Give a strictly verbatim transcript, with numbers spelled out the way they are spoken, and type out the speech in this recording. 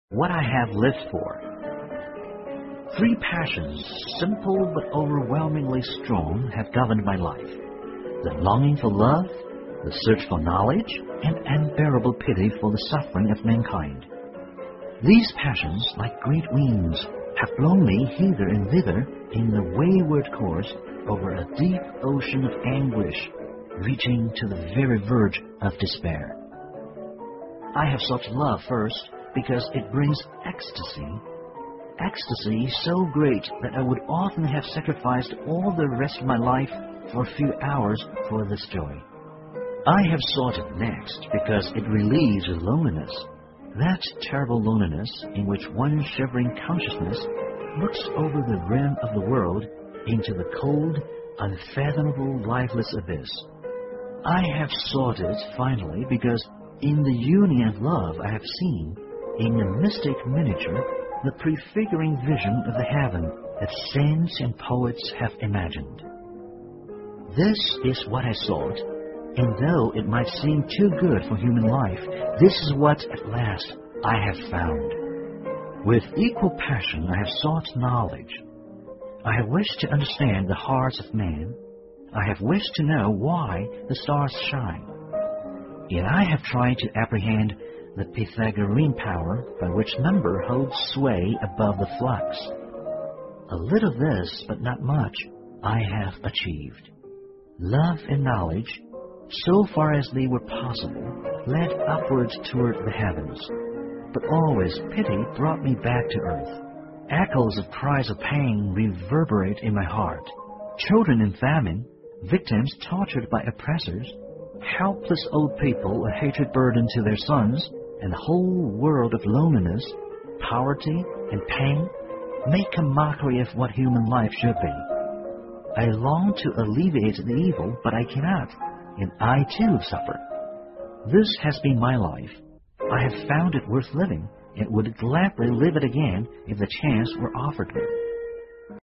What I have lived for. Three passions, simple but overwhelmingly strong, have governed my life. The longing for love, the search for knowledge, and unbearable pity for the suffering of mankind. These passions, like great winds, have blown me hither and thither in the wayward course over a deep ocean of anguish, reaching to the very verge of despair. I have sought love first because it brings ecstasy. Ecstasy so great that I would often have sacrificed all the rest of my life for a few hours for this joy. I have sought it next because it relieves loneliness, that terrible loneliness in which one shivering consciousness looks over the rim of the world into the cold, unfathomable, lifeless abyss. I have sought it, finally, because in the union of love I have seen, in a mystic miniature, the prefiguring vision of the heaven that saints and poets have imagined. This is what I sought, and though it might seem too good for human life, this is what, at last, I have found. With equal passion I have sought knowledge. I have wished to understand the hearts of men. I have wished to know why the stars shine. Yet I have tried to apprehend the Pythagorean power by which number holds sway above the flux. A little of this, but not much, I have achieved. Love and knowledge, so far as they were possible, led upwards toward the heavens. But always pity brought me back to earth. Echoes of cries of pain reverberate in my heart. Children in famine, victims tortured by oppressors, helpless old people a hatred burden to their sons, and the whole world of loneliness, poverty, and pain make a mockery of what human life should be. I long to alleviate the evil, but I cannot, and I too suffer. This has been my life. I have found it worth living, and would gladly live it again if the chance were offered me.